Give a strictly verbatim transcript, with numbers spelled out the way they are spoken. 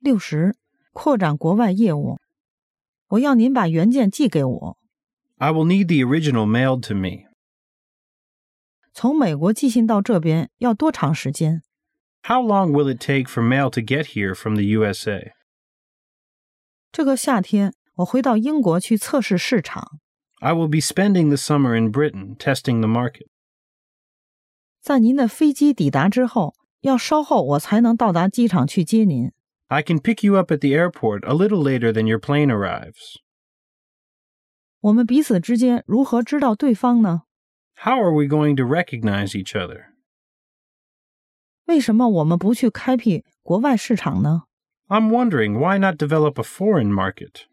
六十，扩展国外业务。我要您把原件寄给我。 I will need the original mailed to me. 从美国寄信到这边要多长时间？ How long will it take for mail to get here from the U S A? 这个夏天我回到英国去测试市场。 I will be spending the summer in Britain testing the market. 在您的飞机抵达之后，要稍后我才能到达机场去接您。 I can pick you up at the airport a little later than your plane arrives. 我们彼此之间如何知道对方呢？ How are we going to recognize each other? 为什么我们不去开辟国外市场呢？ I'm wondering why not develop a foreign market?